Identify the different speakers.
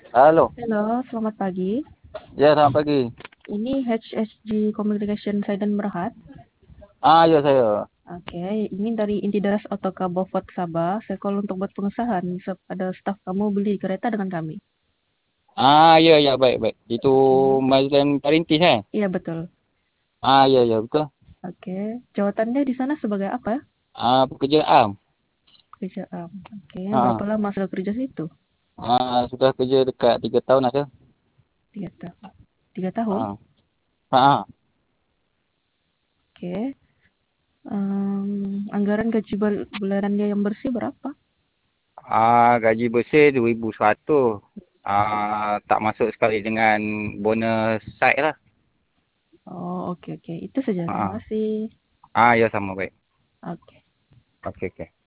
Speaker 1: Halo,
Speaker 2: Halo, selamat pagi.
Speaker 1: ya selamat pagi.
Speaker 2: Ini HSG Communication Saiden Berhad.
Speaker 1: Ya saya.
Speaker 2: Oke, ini dari Intidaras Otoka Bofot Sabah. Saya call untuk buat pengesahan. Ada staf kamu beli kereta dengan kami.
Speaker 1: Ya baik baik. Itu
Speaker 2: Oke,
Speaker 1: Mazlan Perintis
Speaker 2: iya betul.
Speaker 1: Ya betul.
Speaker 2: Oke, jawatannya di sana sebagai apa?
Speaker 1: Pekerja am.
Speaker 2: Kerja. Oke, berapa
Speaker 1: Ah,
Speaker 2: lama sudah kerja situ?
Speaker 1: Sudah kerja dekat 3 tahun ada.
Speaker 2: 3 tahun. 3 tahun.
Speaker 1: Ah, ah,
Speaker 2: Oke. Anggaran gaji bulanannya yang bersih berapa?
Speaker 1: Gaji bersih 2,100. Tak masuk sekali dengan bonus site lah.
Speaker 2: Oh, oke oke. Itu saja. Terima
Speaker 1: Ah,
Speaker 2: kasih.
Speaker 1: ya sama baik.
Speaker 2: Oke.
Speaker 1: Okey okey.